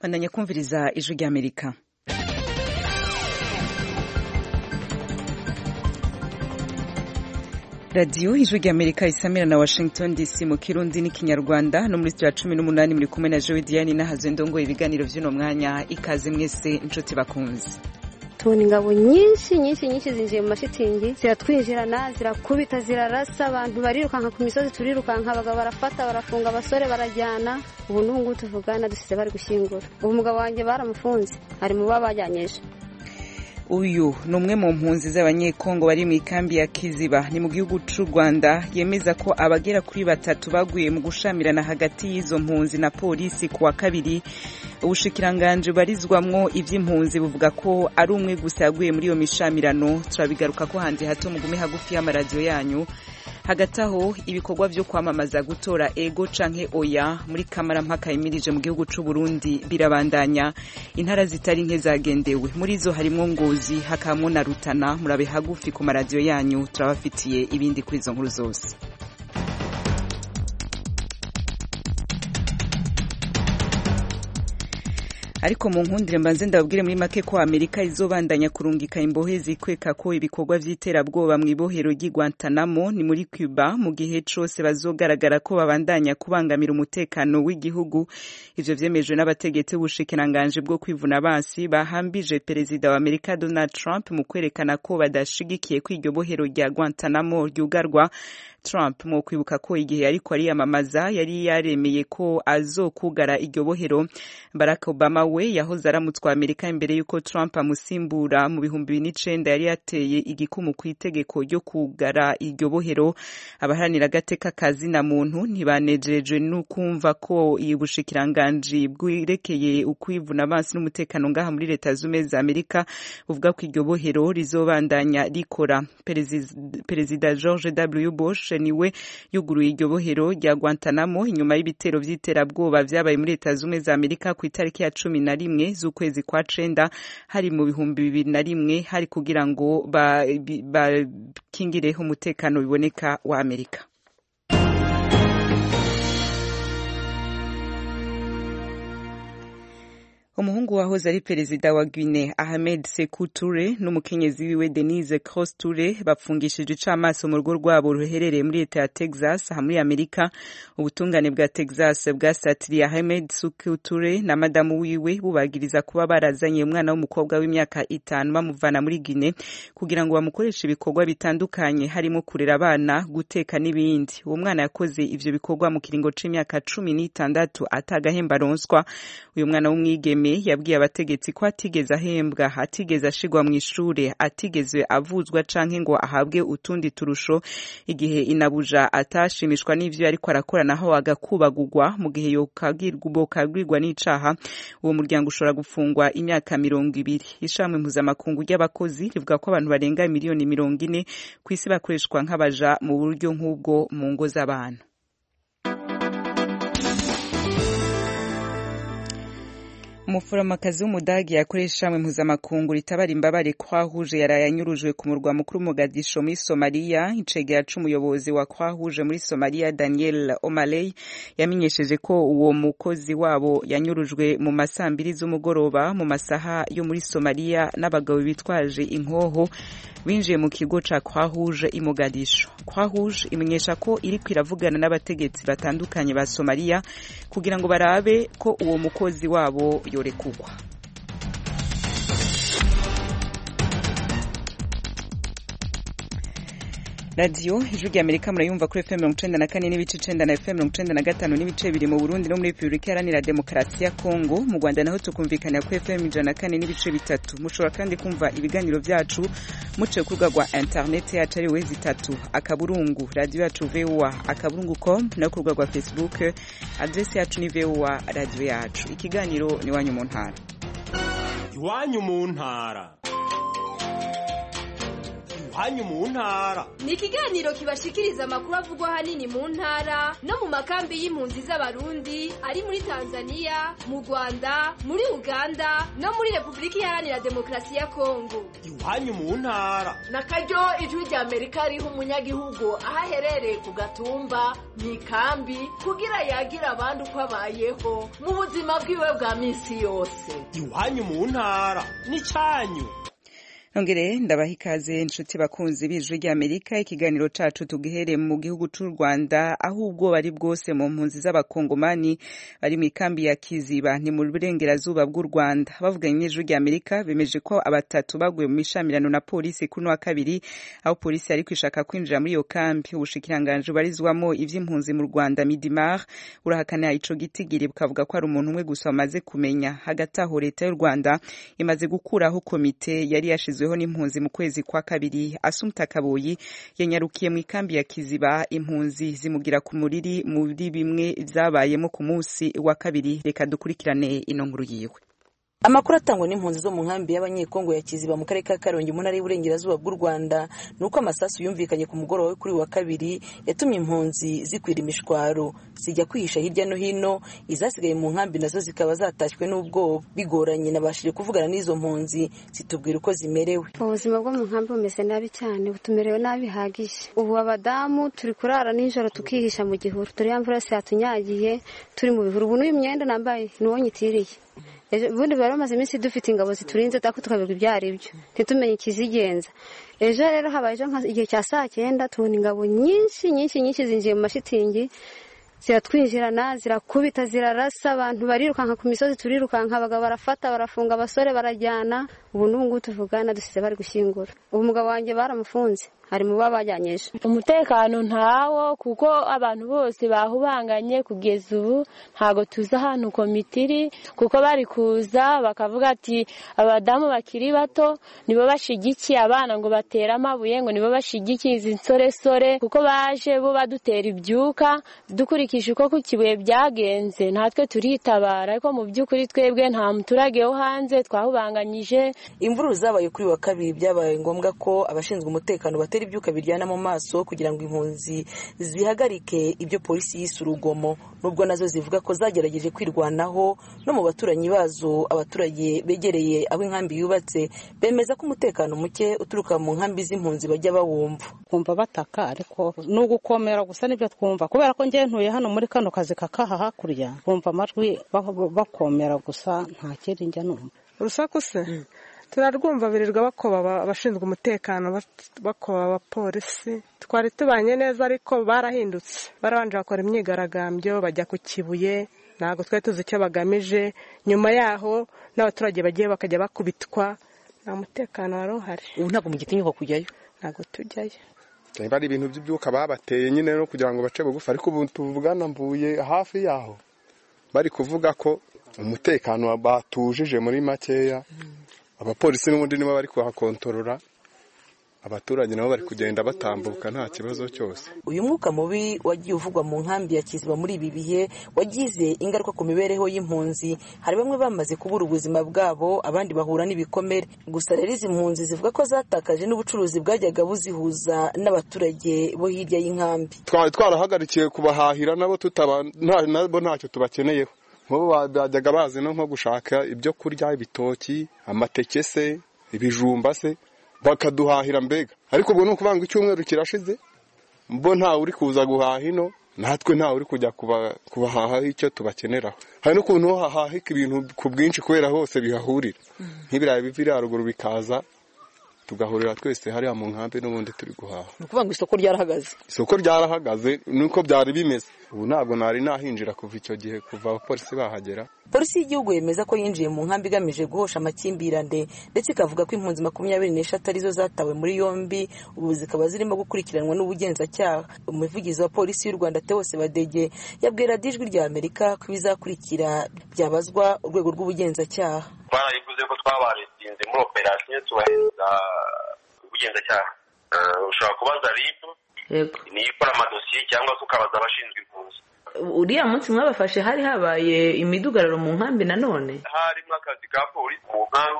bandanya kumviriza ijwi ry'Amerika. Radio ijwi ry'Amerika isamira na Washington DC mu Kirundi n'ikinyarwanda no muri studio 18 muri kumwe na Joe Diane nahaze ndongo ibiganiro vy'uno mwanya ikaze mwese inshuti bakunze. Tubona ingabo nyinshi zinjiye mu mashitingi ziratwinjirana zirakubita zirarasa abantu barirukanka ku misozi turirukanka abagabo barafata barafunga abasore barajyana ubu n'ubu tuvugana dusize bari gushyingura ubu umugabo wanjye baramufunze ari mu babajyanyeje. Uyu ni umwe mu mpunzi z'abanyekongo bari mu ikambi ya Kiziba ni mu gihugu cy'u Rwanda yemeza ko abagera kuri 3 baguye mu gushamirana hagati y'izo mpunzi na polisi kuwa kabiri. Ubushikiranganje barizwamwo ivy'impunzi buvuga ko ari umwe gusa yaguye muri iyo mishamirano. Turabigaruka ko handi hato mugume hagufi y'amaradio yanyu. Hagati aho ibikorwa vyo kwamamaza gutora ego canke oya muri kamara mpaka imirije mu gihugu c'u Burundi birabandanya. Intara zitari nke zagendewe muri zo harimo Ngozi hakamwo na Rutana. Murabe hagufi ku maradio yanyu turabafitiye ibindi kuri izo nkuru zose. Ariko mu nkundire mbanze ndababwire muri make ko Amerika izobandanya kurungika imbohe zikweka ko ibikorwa vy'iterabwoba mu ibohero ry'i Guantanamo ni muri Cuba mu gihe cose bazogaragara ko babandanya kubangamira umutekano w'igihugu. Ivyo vyemejwe n'abategetsi b'ubushikiranganje bwo kwivuna abansi bahambije perezida wa Amerika Donald Trump mu kwerekana ko badashigikiye ko iryo bohero rya Guantanamo ryugarwa. Trump mu kwibuka ko igihe ariko ariyamamaza yari yaremeye ko azokugara iryo bohero. Barack Obama we yahoze aramutswa Amerika imbere yuko Trump amusimbura mu 2009 yari yateye igikumu ku itegeko ryo kugara iryo bohero. Abaharanira agateka kazi na muntu ntibanejeje n'ukumva ko ubushikiranganje bwirekeye ukwivuna abansi n'umutekano ngaha muri leta z'Ubumwe za Amerika buvuga ko iryo bohero rizobandanya rikora. Perezida George W. Bush niwe yuguruye iryo bohero rya Guantanamo inyuma y'ibitero vy'iterabwoba vyabaye muri leta z'Ubumwe za Amerika ku itariki ya 11 z'ukwezi kwa 9 hari mu 2001 hari kugira ngo bakingireho umutekano biboneka wa Amerika. Umuhungu wahoze ari perezida wa Guinea Ahmed Sékou Touré n'umukenyezi wiwe Denise Cross Touré bapfungishije icamaso mu rugo rwabo ruherereye muri leta ya Texas muri Amerika. Ubutungane bwa Texas bwasatiriye Ahmed Sékou Touré na madamu wiwe bubagiriza kuba barazanye umwana w'umukobwa w'imyaka 5 bamuvana muri Guinea kugira ngo bamukoreshe ibikorwa bitandukanye harimo kurera abana, guteka n'ibindi. Uwo mwana yakoze ivyo bikorwa mu kiringo c'imyaka 16 atagahemba ronswa. Uyu mwana w'umwigeme yabwiye abategetsi ko atigeze ahembwa, atigeze ashigwa mu ishure, atigeze avuzwa canke ngo ahabwe utundi turusho. Igihe inabuja atashimishwa n'ivyo ariko arakora naho agakubagurwa mu gihe yokagirwa n'icaha, uwo muryango ushobora gufungwa imyaka 20. Ishamwe mpuzamakungu ry'abakozi rivuga ko abantu barenga miliyoni 40 kw'isi bakoreshwa nk'abaja mu buryo nk'ubwo mu ngo z'abantu. Umuforamakazi w'umudagi yakoresha mu mpuzamakungu ritabara imbabare Croix Rouge yarayanyurujwe ku murwa mukuru Mogadisho muri Somalia. Icegera c'umuyobozi wa Croix Rouge muri Somalia Daniel O'Malley yamenyesheje ko uwo mukozi wabo yanyurujwe mu masaha 2 z'umugoroba mu masaha yo muri Somalia n'abagabo bitwaje inkoho binjiye mu kigo ca Croix Rouge i Mogadisho. Croix Rouge imenyesha ko iri kwiravugana n'abategetsi batandukanye ba Somalia kugira ngo barabe ko uwo mukozi wabo yorekugwa. Radio ijwi ry'Amerika murayumva kuri FM 94 n'ibice 9 na FM 95 n'ibice 2 mu Burundi no muri Republika Iharanira Demokarasi ya Kongo. Mu Rwanda naho tukumvikana kuri FM 104 n'ibice 3. Mushobora kandi kumva ibiganiro vyacu muce ku rubuga rwa internet yacu ari wezi3 akaburungu radio yacu VOA akaburungu.com no ku rubuga rwa Facebook address yacu ni VOA radio yacu. Ikiganiro ni wanyu mu ntara. Iwanyu mu ntara. iwanyu mu ntara. Ni ikiganiro kibashikiriza amakuru avugwa hanini mu ntara no mu makambi y'impunzi z'abarundi ari muri Tanzania, mu Rwanda, muri Uganda no muri Republika Iharanira Demokarasi ya Kongo. Iwanyu mu ntara. Nakaryo ijwi rya Amerika riha umunyagihugu ahaherereye ku gatumba mu ikambi kugira yagira abandi uko abayeho mu buzima bwiwe bwa misi yose. Iwanyu mu ntara ni cyanyu. Nongere ndabaha ikaze inshuti bakunzi b'ijwi rya Amerika. Ikiganiro cacu tugihere mu gihugu c'u Rwanda aho ubwo bari bwose mu mpunzi z'abakongomani bari mu ikambi ya Kiziba ni mu burengerazuba bw'u Rwanda. Bavuganye n'ijwi rya Amerika bemeje ko abatatu baguye mu mishamirano na polisi kuno wa kabiri aho polisi yari kwishaka kwinjira muri iyo kambi. Ubushikiranganje barizwamo ivy'impunzi mu Rwanda Midimar urahakana ico gitigiri bukavuga ko ari umuntu umwe gusa amaze kumenya. Hagati aho leta y'u Rwanda imaze gukuraho komite yari yashizwe n'impunzi mu kwezi kwa kabiri. Asumta Kaboyi yanyarukiye mu ikambi ya Kiziba impunzi zimugira ku muriri muri bimwe vyabayemo ku munsi wa kabiri. Reka dukurikirane ino nkuru yiwe. Amakuru atangwa n'impunzi zo mu nkambi y'abanyekongo ya Kiziba mu karere ka Karongi mu ntara y'Uburengerazuba bw'u Rwanda nuko amasasu yumvikanye ku mugoroba kuri wa kabiri yatumye impunzi zikwira imishwaro zijya kwihisha hirya no hino. Izasigaye mu nkambi nazo zikaba zatashywe n'ubwo bigoranye. Nabashije kuvugana n'izo mpunzi zitubwira uko zimerewe. Ubuzima bwo mu nkambi bumeze nabi cyane, butumerewe nabi hagije. Ubu abadamu turi kurara nijoro tukihisha mu gihuru, turi yamvura se yatunyagiye turi mu bihuru. Ubu n'uyu myenda nambaye nuwo nyitiriye. Ubundi bari bamaze iminsi dufite ingabo ziturinze tako tukabirwa ibyari byo ntitumenye ikizigenza. Ejo rero habaye igihe cya 9 tubona ingabo nyinshi zinjiye mu mashitingi ziratwinjirana zirakubita zirarasa abantu barirukanka ku misozi turirukanka abagabo barafata barafunga abasore barajyana. Ubu n'ubungu tuvugana dusize bari gushyingura. Ubu mugabo wanjye baramufunze hari mu babajyanyije. Umutekano ntawo kuko abantu bose bahubanganye kugeza ubu ntago tuza ahantu komitiri kuko bari kuza bakavuga ati abadamu bakiri bato nibo bashigikiye abana ngo batera amabuye ngo nibo bashigikiye izi nsoresore kuko baje bo badutera ibyuka dukurikije uko ku kibuye byagenze natwe turitabara ariko mu by'ukuri twebwe nta muturage wo hanze twahubanganyije. Imvururu zabaye kuri wa kabiri byabaye ngombwa ko abashinzwe umutekano batera ibyuka biryana mu maso kugira ngo impunzi zihagarike ibyo polisi yise urugomo, nubwo nazo zivuga ko zagerageje kwirwanaho. No mu baturanyi bazo abaturage begereye aho inkambi yubatse bemeza ko umutekano muke uturuka mu nkambi z'impunzi bajya bawumva. Kumva bataka ariko no gukomera gusa nibyo twumva kubera ko ngiye ntuye hano muri kano kazi kakaha hakurya bumva amajwi bakomera gusa nta kindi njya numva. Urusaku se turarwumva birirwa bakoba abashinzwe umutekano bakoba abapolisi. Twari tubanye neza ariko barahindutse barabanje bakora imyigaragambyo bajya ku Kibuye ntago twari tuzi icyo bagamije. Nyuma yaho n'abaturage bagiye bakajya bakubitwa nta mutekano wari uhari. Ubu ntago mu gitinyuko kujyayo ntago tujyayo. Bari ibintu by'ibyuka babateye nyine no kugira ngo bace bugufi ariko ubu tuvugana mvuye hafi yaho bari kuvuga ko umutekano batujije muri makeya. Abapolisi n'ubundi nibo bari kuhakontorora, abaturage nabo bari kugenda batambuka nta kibazo cyose. Uyu mwuka mubi wagiye uvugwa mu nkambi ya Kiziba muri ibi bihe wagize ingaruka ku mibereho y'impunzi. Hari bamwe bamaze kubura ubuzima bwabo abandi bahura n'ibikomere. Gusa rero izi mpunzi zivuga ko zatakaje n'ubucuruzi bwajyaga buzihuza n'abaturage bo hirya y'inkambi. Twarahagarikiye kubahahira nabo nabo ntacyo tubakeneyeho. Nk'ubu bajyaga bazi no nko gushaka ibyo kurya, ibitoki, amateke se, ibijumba se, bakaduhahira mbega. Ariko ubwo nuko banga icyumweru kirashize mbo nta uri kuza guhaha ino natwe nta uri kujya kubahaha icyo tubakeneraho. Hari no kuntu hahahika ibintu ku bwinshi kubera hose bihahurira. Nk'ibirayi bivira haruguru bikaza tugahurira twese hariya mu nkambi n'ubundi turi guhaha. Nukuvuga ngo isoko ryarahagaze. Isoko ryarahagaze nuko byari bimeze. Ubu ntabwo nari nahinjira kuva icyo gihe kuva abapolisi bahagera. Polisi y'igihugu yemeza ko yinjiye mu nkambi igamije guhosha amakimbirane ndetse ikavuga ko impunzi 24 arizo zatawe muri yombi ubu zikaba zirimo gukurikiranwa n'ubugenzacyaha. Umuvugizi wa polisi y'u Rwanda Theos Badege yabwira Ijwi rya Amerika ko bizakurikira byabazwa urwego rw'ubugenzacyaha. Barayivuze ko twabaretinze muri operation tubahereza ubugenzacyaha. Ushobora kubaza RIB ni ikora amadosiye cyangwa ukabaza abashinzwe impunzi. Uriya munsi mwabafashe hari habaye imidugararo mu nkambi nanone? Harimo akazi ka polisi mu nkambi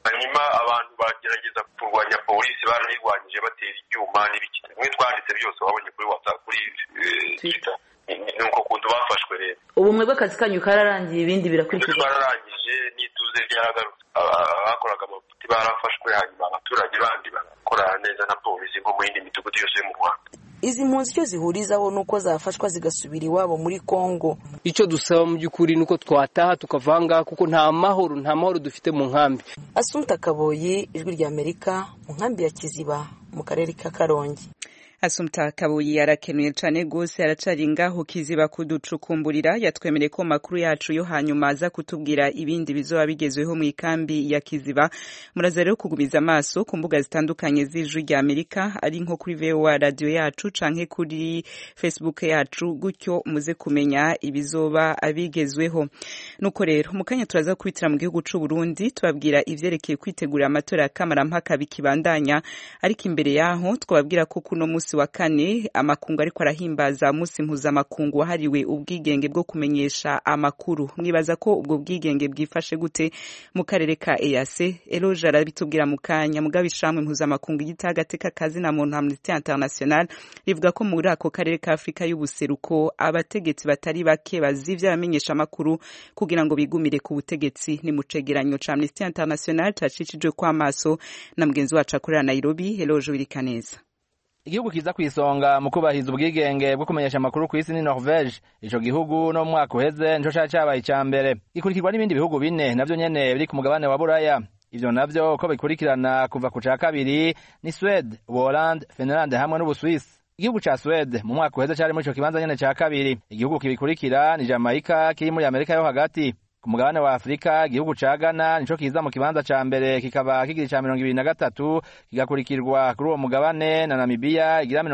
hanyuma abantu bagerageza kurwanya polisi baranayirwanyije batera ibyuma n'ibiki bimwe twanditse byose wabonye kuri WhatsApp kuri Twitter nuko kuntu bafashwe rero ubumwe bw'akazi kanyu kararangiye ibindi birakurikira bararangije n'ituze ryaragarutse abakoraga amafuti barafashwe hanyuma abaturage bandi barakorana neza na polisi nko mu yindi midugudu yose yo mu Rwanda. Izi mpunzi icyo zihurizaho nuko zafashwa zigasubira iwabo muri Kongo. Icyo dusaba mu by'ukuri nuko twataha tukavanga kuko nta mahoro dufite mu nkambi. Assumpta Kaboyi, Ijwi rya Amerika, mu nkambi ya Kiziba mu karere ka Karongi. Assumpta Kaboyi arakenuye cyane gose aracari ngaho Kiziba kuducukumburira yatwemereye ko makuru yacu yo hanyuma aza kutubwira ibindi bizoba bigezweho mu ikambi ya Kiziba. Muraza rero kugumiza amaso ku mbuga zitandukanye z'Ijwi rya Amerika ari nko kuri VOA radio yacu canke kuri Facebook yacu gutyo muze kumenya ibizoba abigezweho. Nuko rero mukanya turaza kwitira mu gihugu c'u Burundi tubabwira ivyerekeye kwitegura amatora ya kamarampaka bikibandanya ariko imbere yaho twababwira ko kuno musi wa kane amakungu ariko arahimbaza musi mpuzamakungu wahariwe ubwigenge bwo kumenyesha amakuru. Mwibaza ko ubwo bwigenge bwifashe gute mu karere ka EAC? Eloge arabitubwira mu kanya. Mugabishamwe mpuzamakungu y'itagateka kazi na muntu Amnesty International rivuga ko muri ako karere ka Afrika y'ubuseruko abategetsi batari bake bazivya bamenyesha amakuru kugira ngo bigumire ku butegetsi. Ni mu cegeranyo ca Amnesty International cacicijwe kwa maso na mugenzi wacu akorera Nairobi Eloge Wirikaneza. Igihugu kiza kwisonga mu kubahiza ubwigenge bwo kumenyesha amakuru ku isi ni Norvege. Ico gihugu no mwaka uheze nico cabaye icambere. Gikurikirwa n'ibindi bihugu bine navyo nyene biri ku mugabane wa Buraya. Ivyo navyo ko bikurikirana kuva ku ca kabiri ni Sweden, Holland, Finland hamwe n'Ubuswisi. Igihugu ca Sweden mu mwaka uheze cari muri ico kibanza nyene ca kabiri. Igihugu kibikurikira ni Jamaica kiri muri Amerika yo hagati. Ku mugabane wa Afrika igihugu ca Ghana nico kiza mu kibanza ca mbere kikaba kigira ca 23 kigakurikirwa kuri uwo mugabane na Namibia igira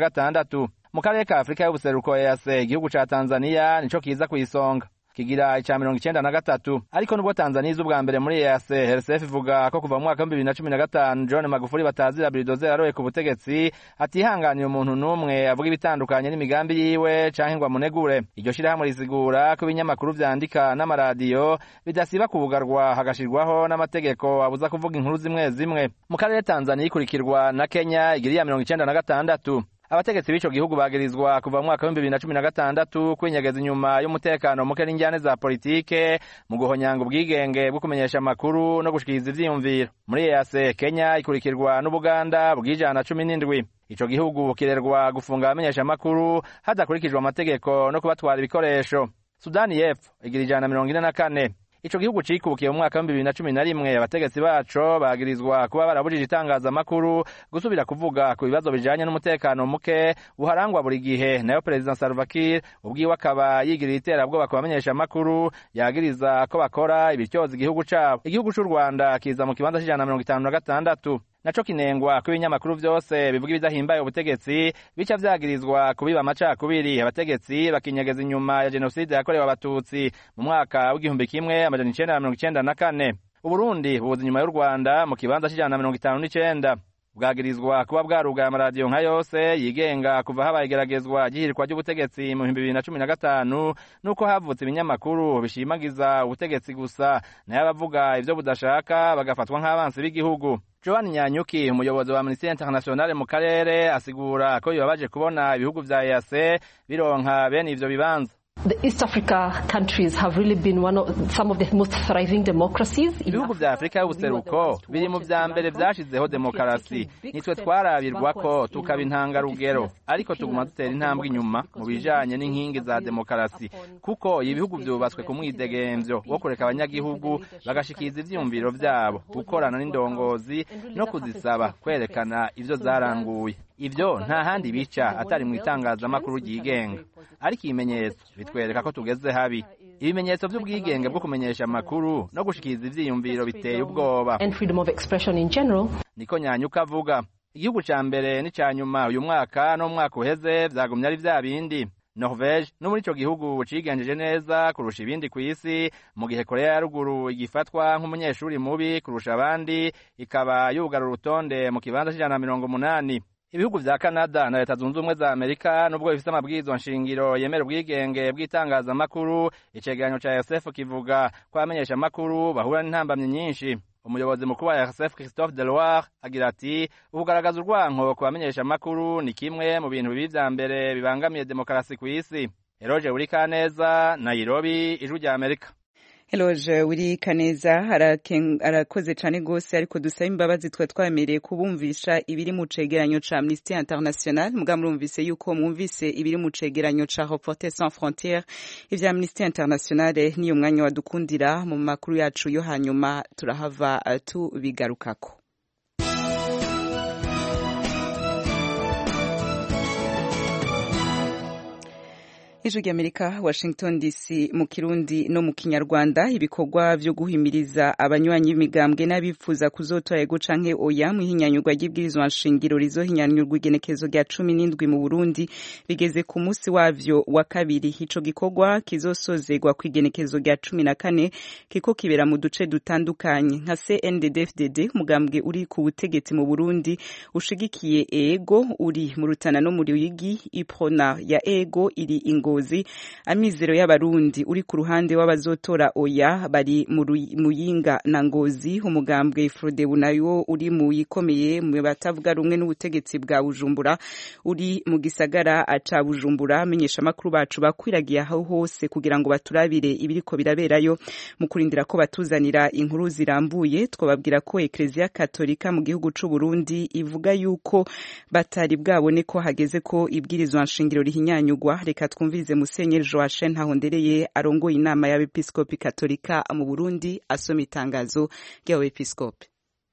26. Mu karere ka Afrika y'ubuseruko EAC igihugu ca Tanzania nico kiza kwisonga kigira ca 93. Ariko nubwo Tanzania izubwa mbere muri EAC RSF ivuga ko kuva mu mwaka wa 2015 John Magufuli batazira bulldozer aroye ku butegetsi atihanganiye umuntu numwe avuga ibitandukanye n'imigambi yiwe canke ngo amunegure. Iryo shirahamwe risigura ko ibinyamakuru vyandika n'amaradiyo bidasiba kubugarwa hagashirwaho n'amategeko abuza kuvuga inkuru zimwe zimwe. Mu karere Tanzania ikurikirwa na Kenya igira 96. Abategetsi b'ico gihugu bagirizwa kuva mu mwaka wa 2016 kwinyegeza inyuma y'umutekano muke n'injyane za politike mu guhonyanga ubwigenge bwo kumenyesha amakuru no gushikiriza ivyiyumviro. Muri EAC Kenya ikurikirwa n'Ubuganda bw'ijana 17. Ico gihugu kirerwa gufunga abamenyesha amakuru hadakurikijwe amategeko no kubatwara ibikoresho. Sudani y'Epfo igira 144. Ico gihugu cikubukiye mu mwaka wa 2011 abategetsi baco bagirizwa kuba barabujije itangazamakuru gusubira kuvuga ku bibazo bijanye n'umutekano muke buharangwa buri gihe. Nayo President Salva Kiir ubwiwe akaba yigirira iterabwoba ku bamenyesha amakuru yagiriza ko bakora ibityoza igihugu cabo. Igihugu c'u Rwanda kiza mu kibanza c'156 naco kinengwa ko ibinyamakuru vyose bivuga ibidahimbaye ubutegetsi bica vyagirizwa kubiba amacakubiri. Abategetsi bakinyegeza inyuma ya genocide yakorewe abatutsi mu mwaka w'1994. Uburundi buza inyuma y'u Rwanda mu kibanza c'159 bwagirizwa kuba bwarugaye amaradiyo nka yose yigenga kuva habaye igeragezwa ry'ihirikwa ry'ubutegetsi mu 2015 nuko havutse ibinyamakuru bishimagiza ubutegetsi gusa nayo abavuga ivyo budashaka bagafatwa nk'abansi b'igihugu. Joan Nyanyuki umuyobozi wa Amnesty International mu karere asigura ko bibabaje kubona ibihugu vya EAC bironka bene ivyo bibanza. The East Africa countries have really been some of the most thriving democracies. Ibihugu vya Afrika y'ubuseruko biri mu vya mbere vyashizeho demokarasi. Nitwe twarabirwa ko tukaba intangarugero, ariko tuguma dutera intambwe inyuma mu bijanye n'inkingi za demokarasi, kuko ibihugu vyubatswe ku mwidegemvyo wo kureka abanyagihugu bagashikiza ivyumviro vyabo, gukorana n'indongozi no kuzisaba kwerekana ivyo zaranguye. Ivyo nta handi bica atari mu itangazamakuru ryigenga. Ariko ibimenyetso bitwereka ko tugeze habi. Ibimenyetso vy'ubwigenge bwo kumenyesha amakuru no gushikiriza ivyiyumviro biteye ubwoba. And freedom of expression in general. Niko Nyanyuka avuga. Igihugu ca mbere ni ca nyuma uyu mwaka no mwaka uheze vyagumye ari vya bindi. Norvege no muri ico gihugu cigenjeje neza kurusha ibindi ku isi, mu gihe Korea ya ruguru igifatwa nk'umunyeshuri mubi kurusha abandi ikaba yugara urutonde mu kibanza c'180. Ibihugu vya Canada na Leta Zunze Ubumwe za Amerika nubwo bifite amabwirizwa nshingiro yemera ubwigenge bw'itangazamakuru, icegeranyo ca RSF kivuga ko abamenyesha amakuru bahura n'intambamyi nyinshi. umuyobozi mukuru wa RSF Christophe Deloire agira ati ukugaragaza urwanko ku bamenyesha amakuru ni kimwe mu bintu bibi vya mbere bibangamiye demokarasi kw'isi. Eroje Urikaneza, Nairobi, Ijwi rya Amerika. Eloge Urikaneza arakoze cane gose, ariko dusaba imbabazi twemereye kubumvisha ibiri mu cegeranyo ca Amnesty International. Muga murumvise yuko mwumvise ibiri mu cegeranyo ca Reporters sans frontières. Ivya Amnesty International niyo mwanya wadukundira mu makuru yacu yo hanyuma turahava tubigarukako. Ijwi ry'Amerika, Washington DC, mu Kirundi no mu Kinyarwanda. Ibikorwa vyo guhimiriza abanywanyi b'imigambwe n'abifuza kuzotora yego canke oya mu hinyanyurwa ry'ibwirizwa nshingiro rizohinyanyurwa igenekezo rya 17 mu Burundi bigeze ku musi wavyo wa kabiri. Ico gikorwa kizosozegwa ku igenekezo rya 14 kiko kibera mu duce dutandukanye nka CNDD-FDD, umugambwe uri ku butegetsi mu Burundi ushigikiye ego uri mu Rutana no mu Ruyigi, Iprona ya ego iri Ingozi, Amizero y'Abarundi uri ku ruhande w'abazotora oya bari mu Muyinga na Ngozi, umugambwe Ifrodebu nayo uri mu yikomeye mu batavuga rumwe n'ubutegetsi bwa Bujumbura uri mu gisagara ca Bujumbura. Amenyesha makuru bacu bakwiragiye aho hose kugira ngo baturabire ibiriko biraberayo. Mu kurindira ko batuzanira inkuru zirambuye, twababwira ko Ecclesia Katolika mu gihugu c'u Burundi ivuga yuko batari bwabone ko hageze ko ibwirizwa nshingiro rihinyanyugwa. Reka twumvize Musenyeri Joachim Ntahondereye arongoye inama y'abepiskopi Katolika mu Burundi asoma itangazo ry'abepiskopi.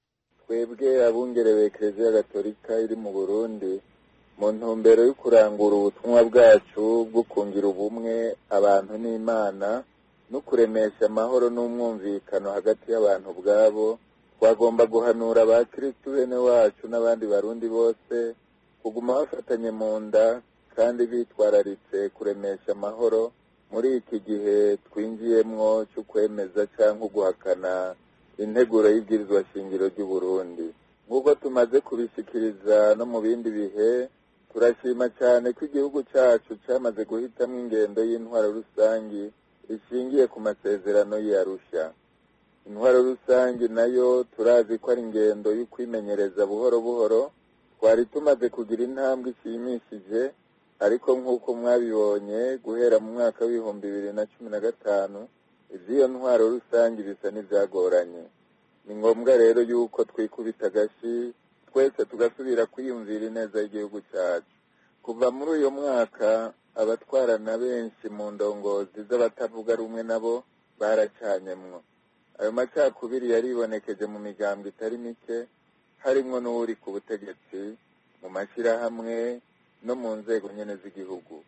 Twebwe abungerewe Ecclesia Katolika iri mu Burundi mu ntumbero yo kurangura ubutumwa bwacu bwo kungira ubumwe abantu n'Imana no kuremesha amahoro n'umwumvikano hagati y'abantu bwabo, twagomba guhanura abakristu bene wacu n'abandi barundi bose kuguma bafatanye mu nda kandi bitwararitse kuremesha amahoro muri iki gihe twinjiyemwo cyo kwemeza cyangwa guhakana integuro y'ibwirizwa shingiro ry'u Burundi. Nk'uko tumaze kubishikiriza no mu bindi bihe, turashima cyane ko igihugu cyacu cyamaze guhitamo ingendo y'intwaro rusangi ishingiye ku masezerano y'Arusha. Intwaro rusangi nayo turazi ko ari ingendo yo kwimenyereza buhoro buhoro. Twari tumaze kugira intambwe ishimishije, ariko nk'uko mwabibonye guhera mu mwaka w'2015 ivy'iyo ntwaro rusangi bisa n'ivyagoranye. Ni ngombwa rero yuko twikubita agashi twese tugasubira kwiyumvira ineza y'igihugu cyacu. Kuva muri uyo mwaka abatwarana benshi mu ndongozi z'abatavuga rumwe nabo baracanyemwo. Ayo macakubiri yaribonekeje mu migambwe itari mike, harimwo n'uri ku butegetsi, mu mashirahamwe no mu nzego nyene z'igihugu.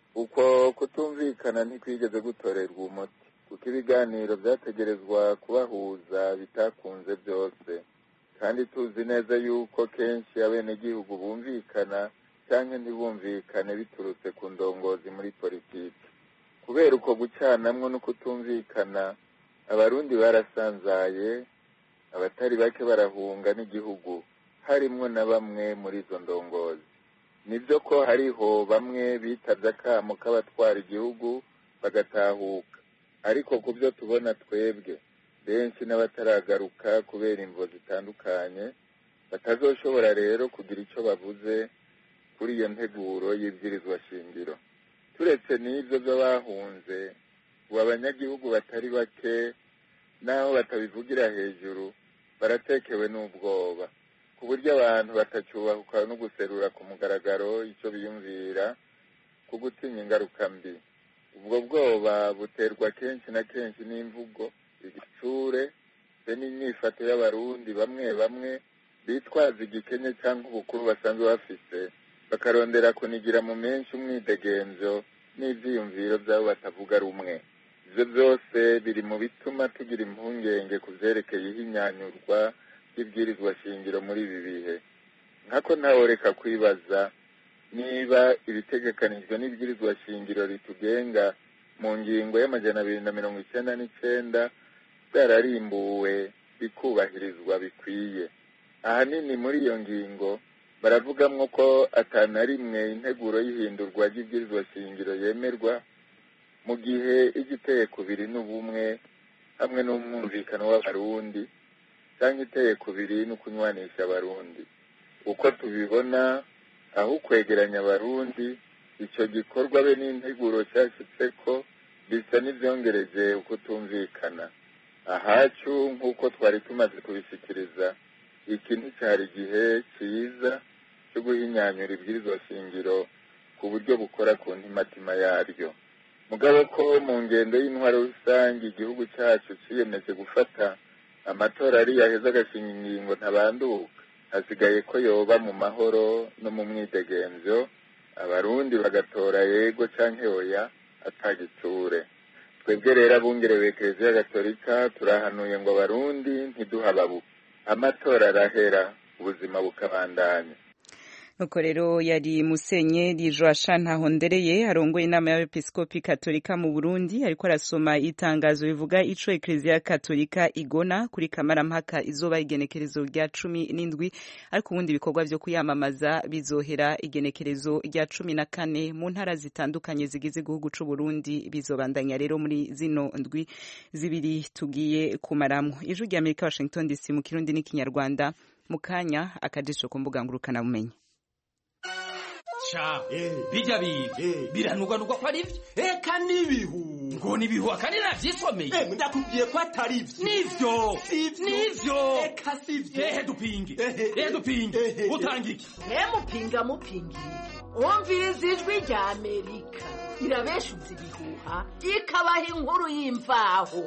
Uko kutumvikana ntikwigeze gutorerwa umuti, kuko ibiganiro vyategerezwa kubahuza bitakunze byose, kandi tuzi neza yuko kenshi abenegihugu bumvikana canke ntibumvikane biturutse ku ndongozi muri politiki. Kubera uko gucanamwo no kutumvikana, abarundi barasanzaye, abatari bake barahunga n'igihugu, harimwo na bamwe muri izo ndongozi. Nivyo ko hariho bamwe bitavye akamo k'abatwara igihugu bagatahuka, ariko ku byo tubona twebwe benshi n'abataragaruka kubera imvo zitandukanye, batazoshobora rero kugira ico bavuze kuri iyo nteguro y'ibwirizwa shingiro. Turetse n'ivyo by'abahunze, ubu abanyagihugu batari bake naho batabivugira hejuru baratekewe n'ubwoba, ku buryo abantu batacyubahuka no guserura ku mugaragaro icyo biyumvira ku gutinya ingaruka mbi. Ubwo bwoba buterwa kenshi na kenshi n'imvugo, igitsure be n'imyifato y'abarundi bamwe bamwe bitwaza igikenye cyangwa ubukuru basanzwe bafise, bakarondera kunigira mu menshi umwidegemvyo n'ivyiyumviro by'abo batavuga rumwe. Ivyo byose biri mu bituma tugira impungenge ku vyerekeye ihinyanyurwa ry'ibwirizwa shingiro muri ibi bihe. Nkako ntaworeka kwibaza niba ibitegekanijwe n'ibwirizwa shingiro ritugenga mu ngingo y'299 byararimbuwe bikubahirizwa bikwiye. Ahanini muri iyo ngingo baravugamwo ko atana rimwe integuro y'ihindurwa ry'ibwirizwa shingiro yemerwa mu gihe igiteye kubiri n'ubumwe hamwe n'umwumvikano w'abarundi cyangwa iteye kubiri no kunywanisha abarundi. Uko tubibona aho kwegeranya abarundi, icyo gikorwa be n'integuro cyashitse ko bisa n'ibyongereje uko tumvikana. Ahacu nk'uko twari tumaze kubishikiriza, iki nticyari igihe cyiza cyo guhinyanyura ibwirizwa shingiro ku buryo bukora ku ntimatima yaryo. Mugabo ko mu ngendo y'intwaro rusange igihugu cyacu ciyemeje gufata amatora ari yaheza agashinga ingingo ntabanduka, hasigaye ko yoba mu mahoro no mu mwidegemvyo, abarundi bagatora yego canke oya atagiture. Twebwe rero abungerewe Ekereziya Gatolika turahanuye ngo abarundi ntiduhababuke, amatora arahera ubuzima bukabandanya. Nuko rero yari Musenyeri Joachim Ntahondereye arongoye inama y'abepiskopi Katolika mu Burundi, ariko arasoma itangazo bivuga ico Ekereziya Katolika igona kuri kamarampaka izoba igenekerezo rya 17, ariko ubundi bikorwa vyo kuyamamaza bizohera igenekerezo rya 14 mu ntara zitandukanye zigize igihugu c'u Burundi. Bizobandanya rero muri zino ndwi zibiri tugiye kumaramwo. Ijwi rya Amerika, Washington DC, mu Kirundi n'Ikinyarwanda. Mukanya akajisho ku mbuga ngurukana bumenyi. Cha bijya biranugwa ko ari byo eka nibihu ngo nibihu akandi navyisomeye ndakubwiye ko atari byo nivyo eka sivyo dupinge utangike mupingi umviriza ijwi rya Amerika irabeshuza ibihuha ikabaha inkuru y'imvaho.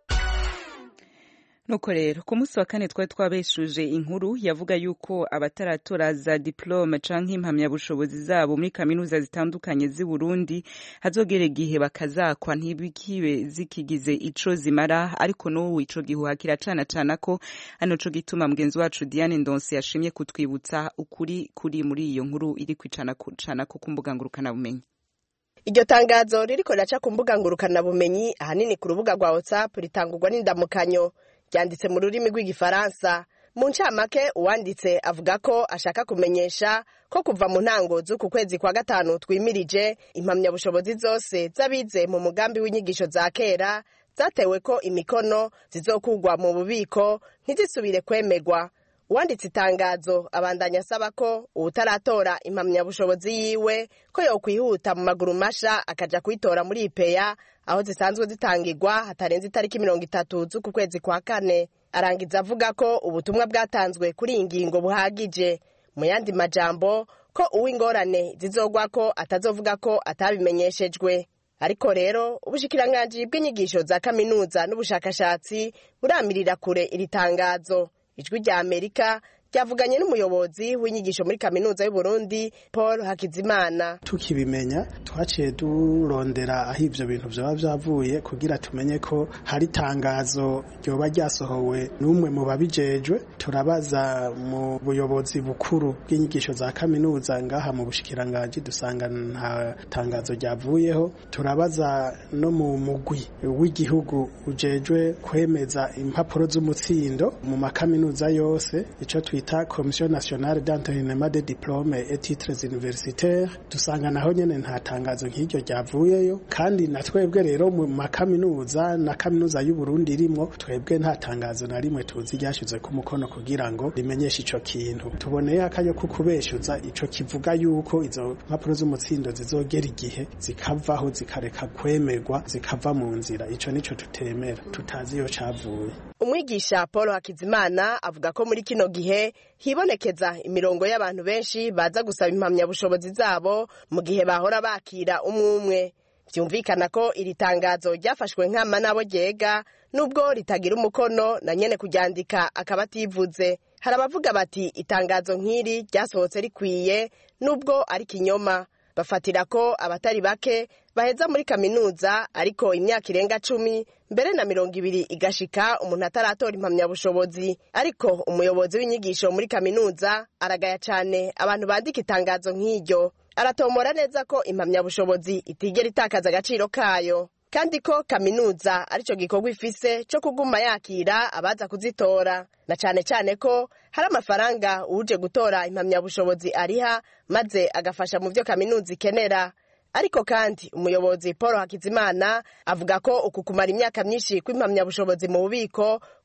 Nuko rero ku munsi wa kane twari twabeshuje inkuru yavuga yuko abataratora za diplome canke impamyabushobozi zabo muri kaminuza zitandukanye z'i Burundi hazogera igihe bakazakwa ntibikibe zikigize ico zimara, ariko n'ubu ico gihuha kiracana ko hano co gituma mugenzi wacu Diane Ndonse yashimye kutwibutsa ukuri kuri muri iyo nkuru iri kwicana ko ku mbuga ngurukana bumenyi. Iryo tangazo ririko riraca ku mbuga ngurukana bumenyi ahanini ku rubuga rwa WhatsApp ritangurwa n'indamukanyo ryanditse mu rurimi rw'igifaransa. Mu ncamake uwanditse avuga ko ashaka kumenyesha ko kuva mu ntango z'uku kwezi kwa gatanu twimirije impamyabushobozi zose z'abize mu mugambi w'inyigisho za kera zatewe ko imikono zizokugwa mu bubiko ntizisubire kwemegwa. Uwanditse itangazo abandanya asaba ko utaratora impamyabushobozi yiwe ko yokwihuta mu maguru masha akaja kuyitora muri IPEA aho zisanzwe zitangirwa hatarenze itariki 30 z'uku kwezi kwa kane. Arangiza avuga ko ubutumwa bwatanzwe kuri iyi ngingo buhagije. Mu yandi majambo ko uw'ingorane zizogwa ko atazovuga ko atabimenyeshejwe. Ariko rero ubushikiranganji bw'inyigisho za kaminuza n'ubushakashatsi buramirira kure iri tangazo. Ijwi rya Amerika ryavuganye n'umuyobozi w'inyigisho muri kaminuza y'u Burundi Paul Hakizimana. Tukibimenya twaciye durondera aho ivyo bintu vyoba vyavuye kugira tumenye ko hari tangazo ryoba ryasohowe n'umwe mu babijejwe. Turabaza mu buyobozi bukuru bw'inyigisho za kaminuza ngaha mu bushikiranganji dusanga nta tangazo ryavuyeho. Turabaza no mu mugwi w'igihugu ujejwe kwemeza impapuro z'umutsindo mu makaminuza yose, ico twita Commission nationale d'entraînement des diplômes et titres universitaires, dusanga naho nyene nta tangazo nk'iryo ryavuyeyo. Kandi na twebwe rero mu makaminuza na kaminuza y'u Burundi irimo twebwe nta tangazo na rimwe tuzi ryashize ku mukono kugira ngo rimenyeshe ico kintu. Tuboneye akayo kukubeshuza ico kivuga yuko izo mpapuro z'umutsindo zizogera igihe zikavaho zikareka kwemerwa zikava mu nzira. Ico nico tutemera, tutazi yo cavuye. Umwigisha Paul Hakizimana avuga ko muri kino gihe hibonekeza imirongo y'abantu benshi baza gusaba impamyabushobozi zabo mu gihe bahora bakira umwe. Byumvikana ko iri tangazo ryafashwe nk'ama nabo ryega nubwo ritagira umukono na nyene kuryandika akaba ativuze. Hari abavuga bati itangazo nk'iri ryasohotse rikwiye nubwo ari kinyoma. Bafatira ko abatari bake baheza muri kaminuza ariko imyaka irenga 10 mbere na 20 igashika umuntu ataratora impamyabushobozi. Ariko umuyobozi w'inyigisho muri kaminuza aragaya cyane abantu bandika itangazo nk'iryo. Aratomora neza ko impamyabushobozi itigera itakaza agaciro kayo, kandi ko kaminuza arico gikorwa ifise cyo kuguma yakira abaza kuzitora, na cyane ko hari amafaranga uje gutora impamyabushobozi ariha maze agafasha mu byo kaminuza ikenera. Ariko kandi umuyobozi Paul Hakizimana avuga ko uku kumara imyaka myinshi kw'impamyabushobozi mu bubiko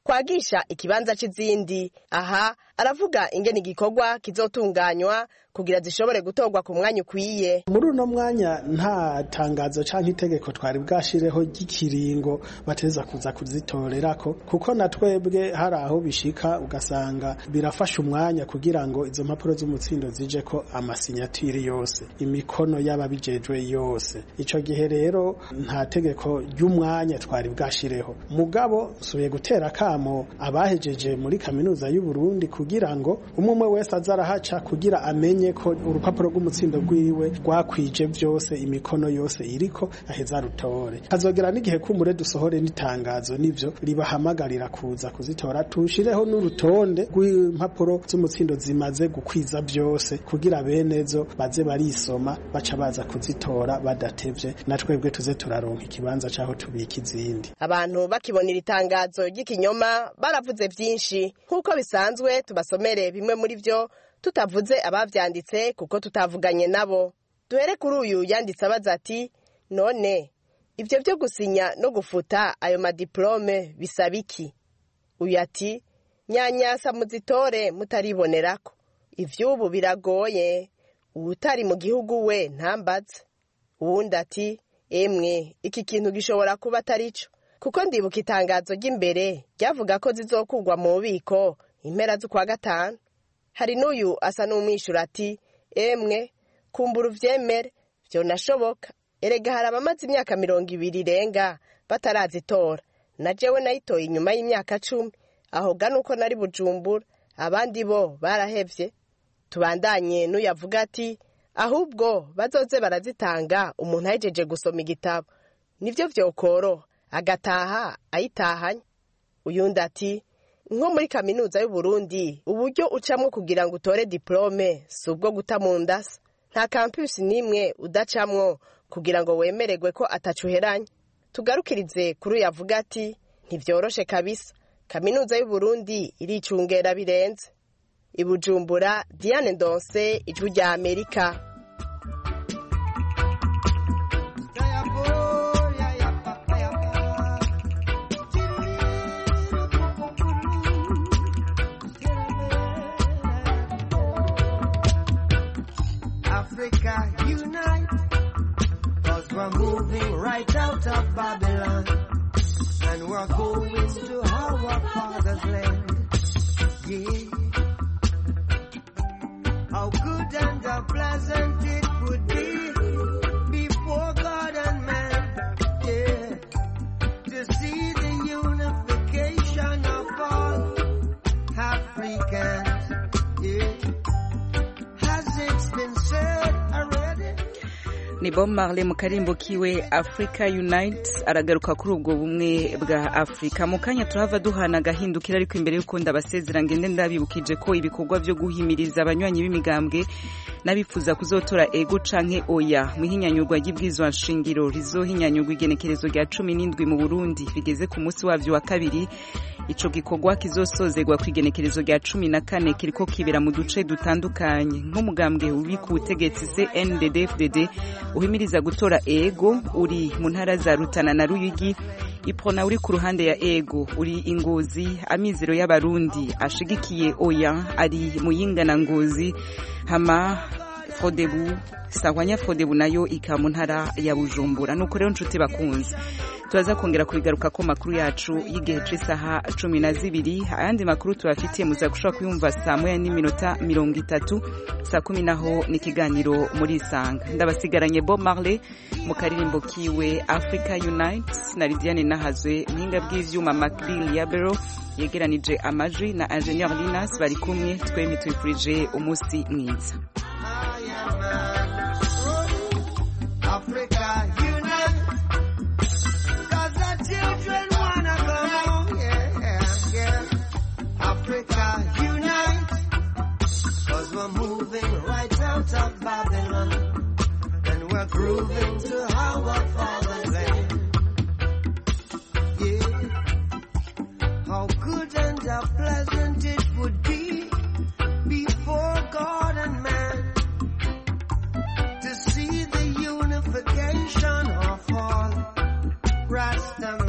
kwagisha ikibanza c'izindi. Aha aravuga ingene igikorwa kizotunganywa kugira zishobore gutorwa ku mwanya ukwiye. Muri uno mwanya nta tangazo canke itegeko twari bwashireho ry'ikiringo bateza kuza kuzitorerako, kuko na twebwe hari aho bishika ugasanga birafasha umwanya kugira ngo izo mpapuro z'umutsindo zije ko amasinyatiri yose, imikono y'ababijejwe yose. Ico gihe rero nta tegeko ry'umwanya twari bwashireho. Mugabo subiye gutera kamo abahejeje muri kaminuza y'u Burundi kugira ngo umwe wese azarahaca kugira amenye ko urupapuro rw'umutsindo rwiwe rwakwije byose, imikono yose iriko aheza rutore. Hazogera n'igihe kumure dusohore n'itangazo nivyo ribahamagarira kuza kuzitora, tushireho n'urutonde rw'impapuro z'umutsindo zimaze gukwiza byose kugira benezo baze barisoma baca baza kuzitora badatevye, na twebwe tuze turaronka ikibanza caho tubika izindi. Abantu bakibonera itangazo ry'ikinyoma baravuze vyinshi, nkuko bisanzwe tubasomere bimwe muri vyo tutavuze abavyanditse kuko tutavuganye nabo. Duhere kuri uyu yanditse abaza ati none ivyo vyo gusinya no gufuta ayo madiplome bisaba iki? Uyu ati nyanyasa muzitore mutaribonerako, ivy'ubu biragoye, utari mu gihugu we ntambaze. Uwundi ati emwe iki kintu gishobora kuba atarico, kuko ndibuka itangazo ry'imbere ryavuga ko zizokugwa mu bubiko impera z'ukwa gatanu. Hari n'uyu asa n'umwishura ati emwe kumbura uvyemere vyo nashoboka, erega hari abamaze imyaka 20 irenga batarazitora, na jewe nayitoye inyuma y'imyaka 10, aho ganuko nari Bujumbura, abandi bo barahevye. Tubandanye n'uyavuga ati ahubwo bazoze barazitanga umuntu ahejeje gusoma igitabo, nivyo vyokoro agataha ayitahanye. Uyundi ati nko muri kaminuza y'u Burundi uburyo ucamwo kugira ngo utore diplome subwo guta mu ndasa, nta campus nimwe udacamwo kugira ngo wemererwe ko atacuheranye. Tugarukirize kuri uyavuga ati ntivyoroshe kabisa, kaminuza y'u Burundi iricungera birenze. I Bujumbura, Diane Ndonse, Ijwi rya Amerika. Africa unite, 'cause we're moving right out of Babylon, and we're going to our father's land. Yeah. How good and how pleasant it would be before God and man, yeah, to see the unification of all Africans, yeah. Has it been said already? Ni Bob Marley mu karimbo kiwe Africa Unite aragaruka kuri ubwo bumwe bwa Afrika. Mu kanya turava duhana gahindukira, ariko imbere y'uko ndabasezera ngende ndabibukije ko ibikorwa byo guhimiriza abanywanyi b'imigambwe nabifuza kuzotora ego canke oya mu hinyanyurwa ry'ibwizwa nshingiro rizohinyanyurwa igenekerezo rya 17 mu Burundi bigeze ku munsi wavyo wa kabiri. Ico gikorwa kizosozegwa kwigenekerezo rya 14 kiriko kibera mu duce dutandukanye. Nk'umugambwe uri ku butegetsi CNDD-FDD uhimiriza gutora ego uri mu ntara za Rutana na Ruyigi, Iprona uri ku ruhande ya ego uri Ingozi, Amizero y'Abarundi ashigikiye oya ari Muyinga na Ngozi, hama Frodebu Sahwanya Frodebu nayo ikamu ntara ya Bujumbura. Nuko rero nshuti bakunze tuaza kongera kubigaruka ko makuru yacu y'igihe c'isaha 12. Ayandi makuru tubafitiye muza gushaka kuyumva saa 1:30, saa 10 naho ni kiganiro muri Isanga. Ndabasigaranye Bob Marley mu karirimbo kiwe Africa Unite na Lidiane Nahazwe, mpinga bw'ivyuma Macbill Yabero yegeranije amajwi na Engineer Linas bari kumwe. Twemi twifurije umunsi mwiza. Africa unite, 'cause the children wanna go home, yeah. Africa unite, 'cause we're moving right out of Babylon, and we're grooving to our father's land. Yeah, how good and how pleasant it would be before God and man to see the unification of all Rasta